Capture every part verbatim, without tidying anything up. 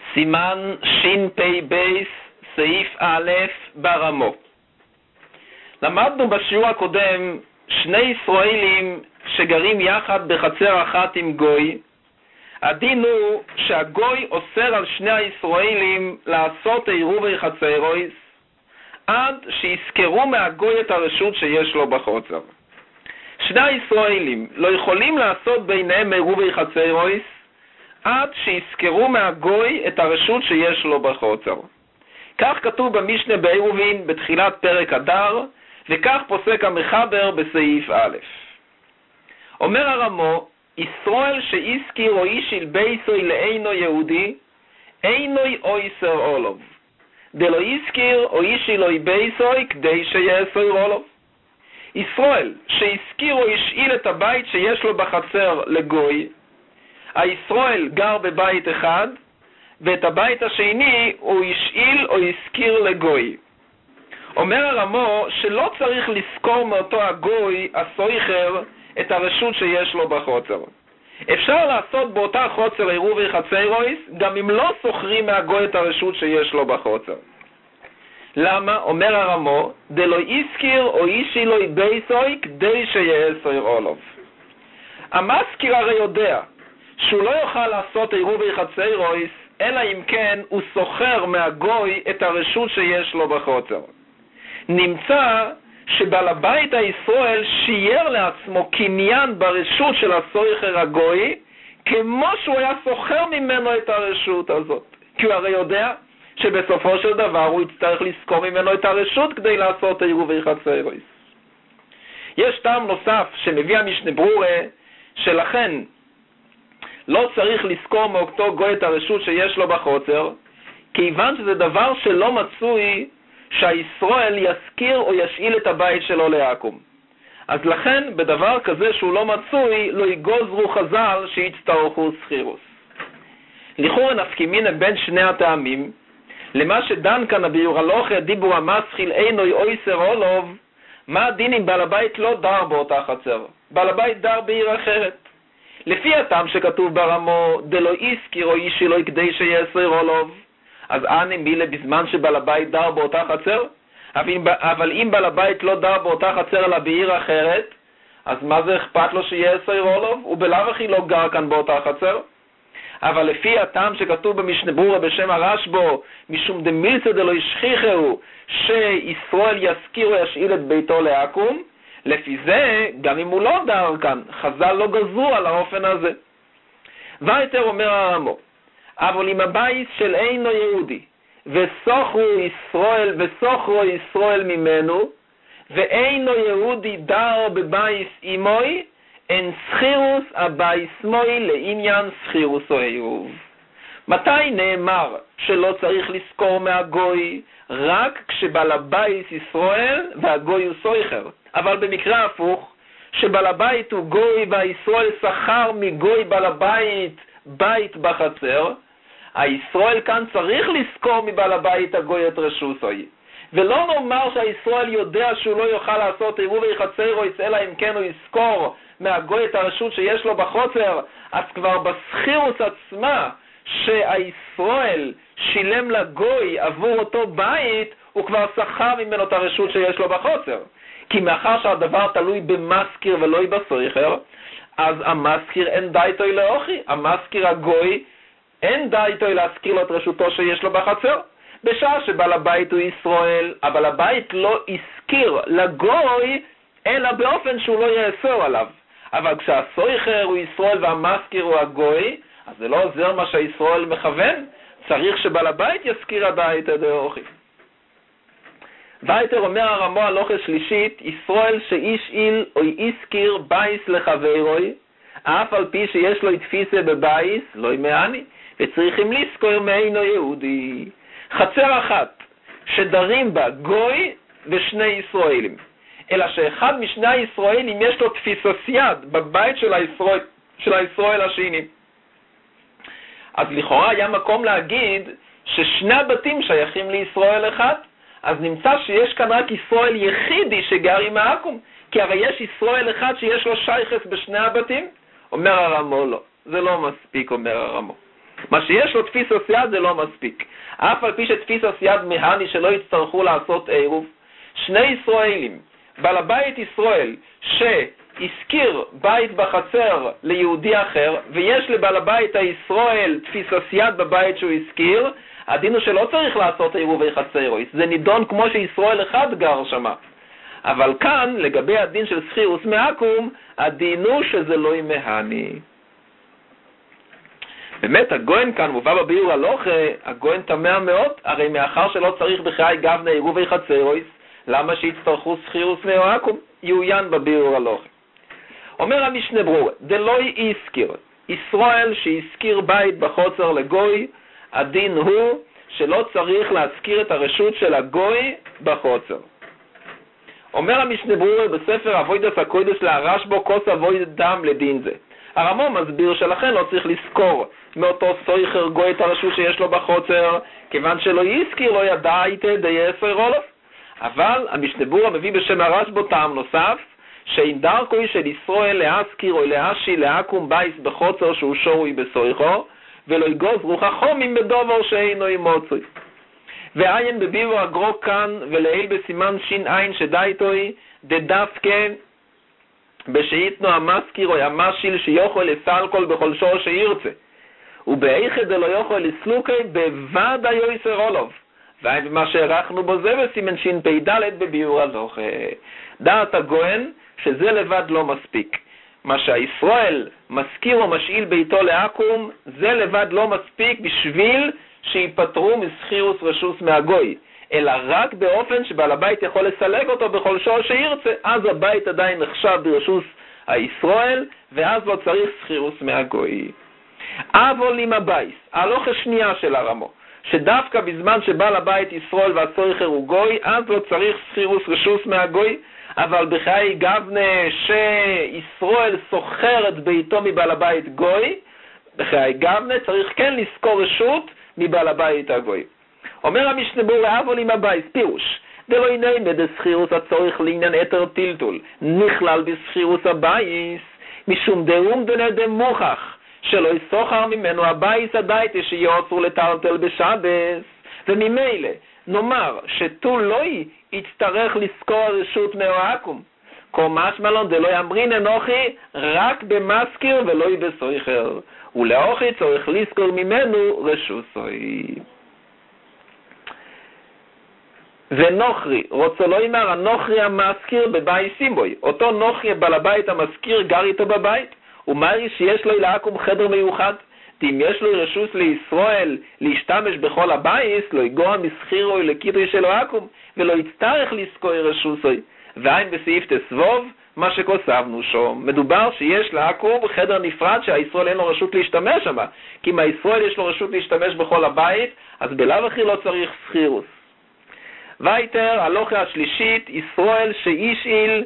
סימן שין פי בייס, סעיף א' ברמו. למדנו בשיעור הקודם שני ישראלים שגרים יחד בחצר אחת עם גוי. הדין הוא שהגוי אוסר על שני הישראלים לעשות עירובי חצרויס עד שיזכרו מהגוי את הרשות שיש לו בחוצר. שני הישראלים לא יכולים לעשות ביניהם עירובי חצרויס עד שיזכרו מהגוי את הרשות שיש לו בחוצר. כך כתוב במשנה בעירובין בתחילת פרק אדר, וכך פוסק המחבר בסעיף א'. אומר הרמו, ישראל שאיסקיר או אישיל בייסוי לאינו יהודי, אינוי אויסר אולוב. דלו איסקיר או אישיל אוי בייסוי כדי שיעשוי אולוב. ישראל שהזכיר או השאיל את הבית שיש לו בחצר לגוי, הישראל גר בבית אחד, ואת הבית השני הוא השאיל או הזכיר לגוי. אומר הרמו שלא צריך לזכור מאותו הגוי הסויחר את הרשות שיש לו בחוצר. אפשר לעשות באותה חוצר עירובי חצרויס גם אם לא זוכרים מהגוי את הרשות שיש לו בחוצר. למה? אומר הרמו, דלו איסקיר או אישי לא בייסוי כדי שיעשוי אולוב. המזכיר הרי יודע שהוא לא יוכל לעשות עירובי חצרויס אלא אם כן הוא סוחר מהגוי את הרשות שיש לו בחוצר. נמצא שבעל הבית הישראל שייר לעצמו קניין ברשות של הסוחר הגוי כמו שהוא היה סוחר ממנו את הרשות הזאת, כי הוא הרי יודע שבסופו של דבר הוא יצטרך לזכור ממנו את הרשות כדי לעשות עירובי חצרויס. יש טעם נוסף שמביא המשנה ברורה שלכן לא צריך לזכור מאותו גוי את הרשות שיש לו בחוצר, כיוון שזה דבר שלא מצוי שהישראל יזכיר או ישאיל את הבית שלו לעקום. אז לכן בדבר כזה שהוא לא מצוי לא יגוזרו חז"ל שיצטרכו סחירוס. לכאורה נפקימין בין שני הטעמים, למה שדן כאן הביור הלוכה דיבור המסחיל אינוי אויסר אולוב, מה הדין אם בעל הבית לא דר באותה חצר, בעל הבית דר בעיר אחרת. לפי הטעם שכתוב ברמו דלו איסקיר או אישי לא כדי שיעשוי אולוב, אז אנא מילה בזמן שבעל הבית דר באותה חצר, אבל אם בעל הבית לא דר באותה חצר אלא בעיר אחרת, אז מה זה אכפת לו שיעשוי אולוב? הוא בלאו הכי לא גר כאן באותה חצר. אבל לפי הטעם שכתוב במשנה ברורה בשם הרשב"א, משום דמילצא דלא ישכיחהו שישראל יזכיר או ישאיל את ביתו לעקום, לפי זה גם אם הוא לא דר כאן, חז"ל לא גזרו על האופן הזה. ויתר אומר הרמו, אבל אם הבית של אינו יהודי וסוחרו ישראל וסוחרו ישראל ממנו ואינו יהודי דר בבית אימוי, אין סחירוס הבית מוי לעניין סחירוס או עירוב. מתי נאמר שלא צריך לזכור מהגוי? רק כשבעל הבית ישראל והגוי הוא סויחר. אבל במקרה הפוך, שבעל הבית הוא גוי והישראל שכר מגוי בעל הבית בית בחצר, הישראל כאן צריך לזכור מבעל הבית הגוי את רשותוי. ולא נאמר שהישראל יודע שהוא לא יוכל לעשות עירובי חצרויס אלא אם כן הוא יזכור מהגוי את הרשות שיש לו בחוצר, אז כבר בסחירוס עצמה שהישראל שילם לגוי עבור אותו בית, הוא כבר שכר ממנו את הרשות שיש לו בחוצר. כי מאחר שהדבר תלוי במזכיר ולא בסויחר, אז המזכיר אין דייתו לאוכי, המזכיר הגוי אין דייתו להזכיר לו את רשותו שיש לו בחצר. בשעה שבעל הבית הוא ישראל, אבל הבית לא הזכיר לגוי אלא באופן שהוא לא יאסור עליו. אבל כשהסויחר הוא ישראל והמזכיר הוא הגוי, אז זה לא עוזר מה שהישראל מכוון, צריך שבעל הבית יזכיר הבית את האוכי. ויתר אומר הרמו הלוכה שלישית, ישראל שאיש איל או יזכיר בייס לחברוי, אף על פי שיש לו תפיסה בבייס, לא ימעני, וצריכים לזכור מאינו יהודי. חצר אחת שדרים בה גוי ושני ישראלים, אלא שאחד משני הישראלים יש לו תפיסה סייד בבית של הישראל, של הישראל השני. אז לכאורה היה מקום להגיד ששני הבתים שייכים לישראל אחד, אז נמצא שיש כאן רק ישראל יחידי שגר עם העקום, כי הרי יש ישראל אחד שיש לו שייכס בשני הבתים. אומר הרמו לא, זה לא מספיק, אומר הרמו. מה שיש לו תפיסוס יד זה לא מספיק. אף על פי שתפיסוס יד מהני שלא יצטרכו לעשות עירוב, שני ישראלים, בעל הבית ישראל שהזכיר בית בחצר ליהודי אחר, ויש לבעל הבית הישראל תפיסוס יד בבית שהוא הזכיר, הדין הוא שלא צריך לעשות עירובי חצר, זה נידון כמו שישראל אחד גר שמה. אבל כאן, לגבי הדין של סחירוס מעקום, הדין הוא שזה לא ימהני. באמת, הגוין כאן מובא בביאור הלוכה, הגוין תמה מאוד, הרי מאחר שלא צריך בחיי גבנה עירובי חצרויס, למה שיצטרכו סחירוס מעקום? יעוין בביאור הלוכה. אומר המשנה ברורה, דלוי הזכיר, ישראל שהזכיר בית בחוצר לגוי, הדין הוא שלא צריך להזכיר את הרשות של הגוי בחוצר. אומר המשנה ברורה בספר אבוידס הקודש להרש בו כוס אבויד דם לדין זה. הרמו מסביר שלכן לא צריך לזכור מאותו סויכר גוי את הרשות שיש לו בחוצר, כיוון שלא יזכיר לא ידע איתה די עשר רולף. אבל המשנה ברורה מביא בשם הרש בו טעם נוסף, שאין דרכוי של ישראל להזכיר או להשי להקום בייס בחוצר שהוא שורוי בסויכו, ולא יגוז רוח החומים בדובר שאינו ימוצוי. ועיין בביאור הגרו כאן ולעיל בסימן שין עין שדייתוי דדווקא בשעיתנו המזכיר או המשיל שיוכל לסלקול בכל שור שירצה, ובאיכד לא יוכל לסלוקי בבד היועסר אולוב. ועיין במה שערכנו בו זה בסימן שין פ"ד בביאור הלוכה. דעת הגוין שזה לבד לא מספיק. מה שהישראל מזכיר או משאיל ביתו לעקום, זה לבד לא מספיק בשביל שיפטרו מסחירוס רשוס מהגוי, אלא רק באופן שבעל הבית יכול לסלק אותו בכל שור שירצה, אז הבית עדיין נחשב ברשוס הישראל, ואז לא צריך סחירוס מהגוי. אבל עם הבייס, ההלוכה השנייה של הרמו, שדווקא בזמן שבעל הבית ישראל והצוריכר הוא גוי, אז לא צריך סחירוס רשוס מהגוי, אבל בחיי גבנה שישראל סוחר את ביתו מבעל הבית גוי, בחיי גבנה צריך כן לזכור רשות מבעל הבית הגוי. אומר המשנה ברורה, אבל עם הבייס, פירוש, דלא ינמי דסחירוס הצורך לעניין אתר טלטול, נכלל בסחירוס הבייס, משום דאום דנדם מוכח, שלא יסוחר ממנו הבייס הדייטה שיוצרו לטלטל בשבס, וממילא, נאמר שטול לא יצטרך לזכור רשות מהעקום, כל משמע לו דלא יאמרין אנוכי רק במזכיר ולא בסויכר, ולאוכי צריך לזכור ממנו רשות סוי. ונוכרי, רוצה לא יאמר הנוכרי המזכיר בבייסים בוי, אותו נוכרי בעל הבית המזכיר גר איתו בבית, ומרי שיש לו לעקום חדר מיוחד, אם יש לו רשות לישראל להשתמש בכל הבייס, לא יגוע מסחירו לקיטוי שלו עקום, ולא יצטרך לזכור רשוסוי. ועין בסעיף תסבוב, מה שכוסבנו שום. מדובר שיש לעקום חדר נפרד שהישראל אין לו רשות להשתמש שם, כי אם הישראל יש לו רשות להשתמש בכל הבית, אז בלאו הכי לא צריך סחירוס. וייטר, הלוכה השלישית, ישראל שאישאיל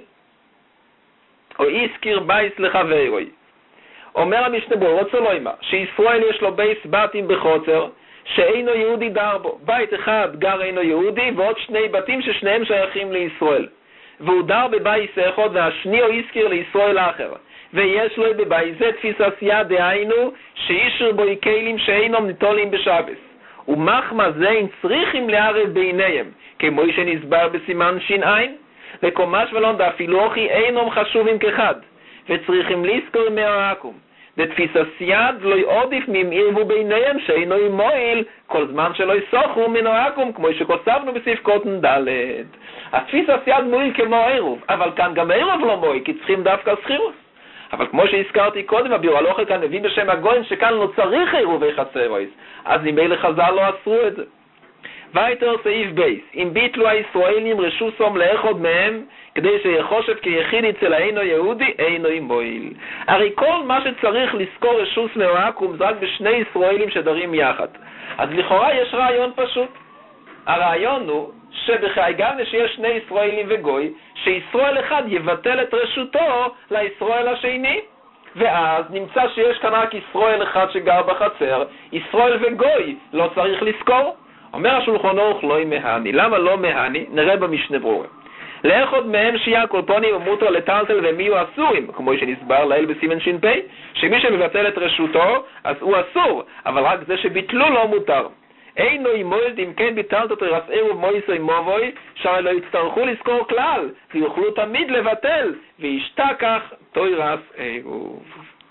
או איסקיר בייס לחברוי. אומר המשנה ברורה, רוצה לא אימה, שישראל יש לו בייס בתים בחוצר, שאינו יהודי דר בו. בית אחד גר אינו יהודי, ועוד שני בתים ששניהם שייכים לישראל. והוא דר בבייס אחד, והשני הוא הזכיר לישראל האחר. ויש לו בבייס זה תפיסת יד דהיינו, שאישר בו יקלים שאינם ניטולים בשבס. ומחמה זה אין צריכים לערב ביניהם, כמו שנסבר בסימן שין עין, וקומש ולון דאפילו אחי אינם חשובים כחד. וצריכים לזכור מהעקום. דתפיסת יד לא יעודיף ממעירבו ביניהם שאינו ימועיל כל זמן שלא יסוחו מן העקום, כמו שכוסבנו בסעיף קוטן ד'. התפיסת יד מועיל כמו עירוב, אבל כאן גם עירוב לא מועיל, כי צריכים דווקא סחירוס. אבל כמו שהזכרתי קודם, הביאור הלוכה כאן מביא בשם הגוין שכאן לא צריך עירובי חצרויס, אז ממילא חז"ל לא אסרו את זה. וייטר סעיף בייס, אם ביטלו הישראלים רשוסום לאחד מהם, כדי שיחושב כיחיד אצל אינו יהודי, אינו מועיל. הרי כל מה שצריך לזכור רשוס מהעקום זה רק בשני ישראלים שדרים יחד. אז לכאורה יש רעיון פשוט. הרעיון הוא שבחיי גבנה שיש שני ישראלים וגוי, שישראל אחד יבטל את רשותו לישראל השני. ואז נמצא שיש כאן רק ישראל אחד שגר בחצר, ישראל וגוי לא צריך לזכור. אומר השולחן ערוך לא מהני. למה לא מהני? נראה במשנה ברורה. לאחד מהם שיהיה הקורפונים ומותר לטלטל והם יהיו אסורים, כמו שנסבר לעיל בסימן ש"פ, שמי שמבטל את רשותו, אז הוא אסור, אבל רק זה שביטלו לא מותר. אינו ימולד אם כן ביטלת אותו רסערו מויסוי מובוי, שהרי לא יצטרכו לזכור כלל, ויוכלו תמיד לבטל, וישתה כך תוירס עירוב.